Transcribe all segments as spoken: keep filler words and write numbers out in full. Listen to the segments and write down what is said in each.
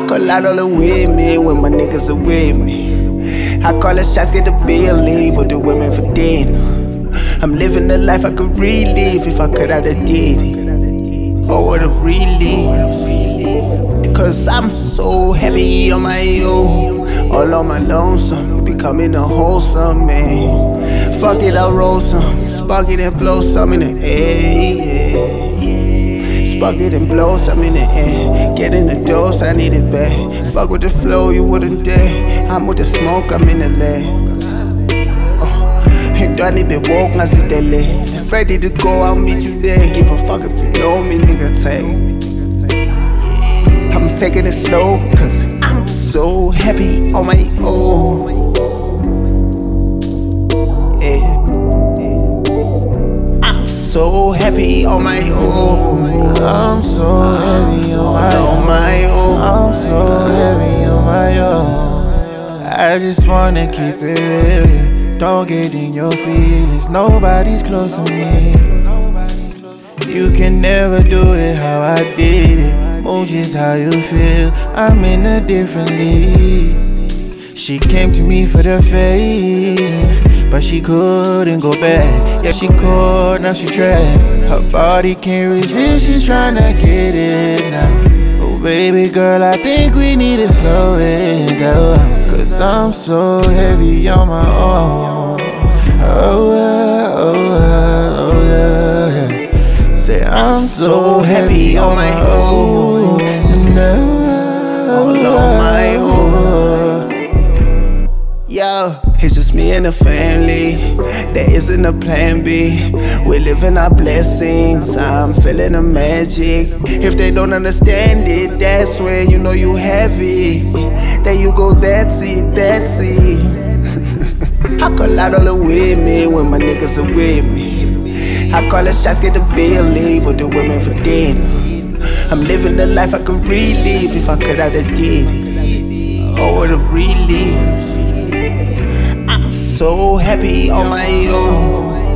I call out all the women when my niggas are with me. I call the shots, get the bill, leave with the women for dinner. I'm living the life I could relive if I could, I'd have did it. Oh, what a relief. Cause I'm so happy on my own, all on my lonesome, becoming a wholesome man. Fuck it, I'll roll some, spark it and blow some in the air, yeah. Spark it and blow some in the air. Get in the dose, I need it back. Fuck with the flow, you wouldn't dare. I'm with the smoke, I'm in the lab. Do I need be woke, I see that leg. Ready to go, I'll meet you there. Give a fuck if you know me, nigga, take me. I'm taking it slow, cause I'm so happy on my own. Yeah. I'm so happy on my own. I'm so heavy on my on my own. I'm so heavy on my own. I just wanna keep it real. Don't get in your feelings, nobody's close to me. You can never do it how I did it. Move just how you feel, I'm in a different league. She came to me for the fame, but she couldn't go back. Yeah, she caught, now she trapped. Her body can't resist, she's tryna get it now. Oh baby girl, I think we need to slow it down. Cause I'm so heavy on my own. Oh yeah, oh yeah, oh yeah, yeah. Say I'm so heavy on my own. All on my own. Yo, it's just me and the family. There isn't a plan B. We live in our blessings. I'm feeling the magic. If they don't understand it, that's when you know you heavy. There you go, that's it, that's it. I call out all the women when my niggas are with me. I call the shots, get the bill, leave with the women for dinner. I'm living the life I could relive if I could, I'd have did it. Oh, what a relief. I'm so happy on my own.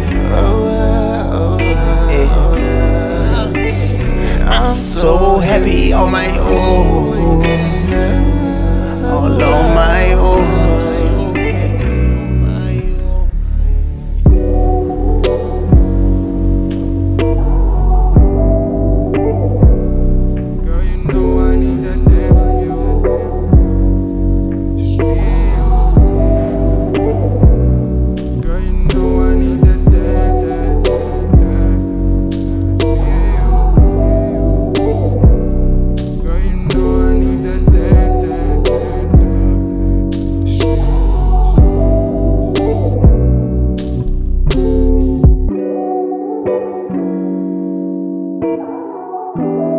Yeah. I'm so happy on my own. All on my own. You